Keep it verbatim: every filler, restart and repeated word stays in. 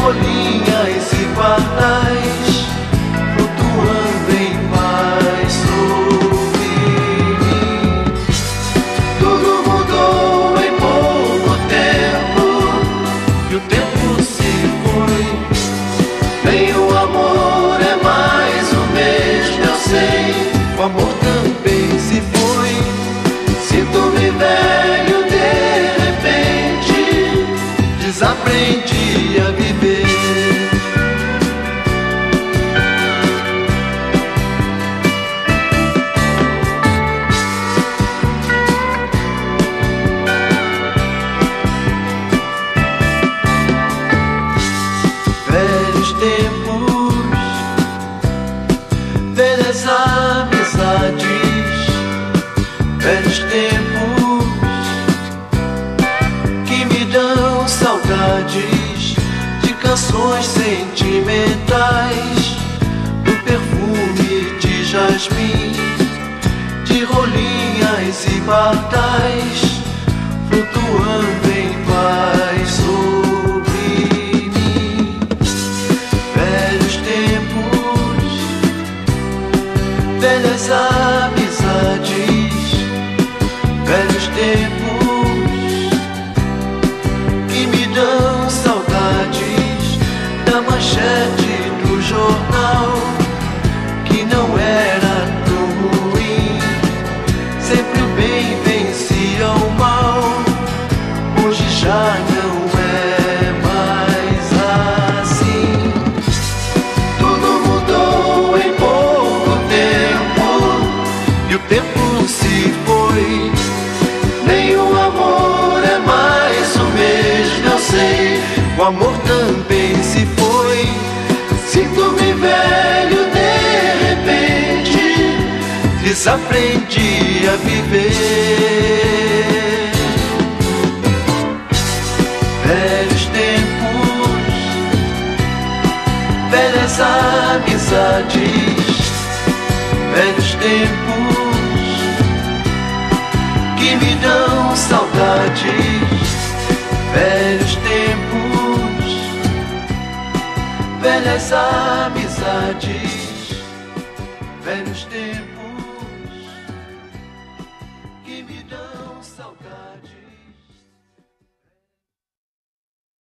rolinhas e pardais, flutuando em paz sobre mim. Tudo mudou em pouco tempo, e o tempo se foi. Nem o amor é mais o mesmo, eu sei. O amor também se foi. Sinto-me velho de repente, desaprendi a viver. Velhos tempos, velhas amizades, velhos tempos que me dão saudades de canções sentimentais, do perfume de jasmim, de rolinhas e pardais, flutuando em paz sobre mim. Velhos tempos, velhas amizades, velhos tempos que me dão saudades da manchete do jornal, que não era tão ruim. Sempre o bem vencia o mal. Hoje já não é mais assim. Tudo mudou em pouco tempo, e o tempo se foi. Nem o amor é mais o mesmo, eu sei. O amor também se foi. Sinto-me velho de repente, desaprendi a viver. Velhos tempos, velhas amizades, velhos tempos que me dão saudades, velhos tempos, velhas amizades, velhos tempos.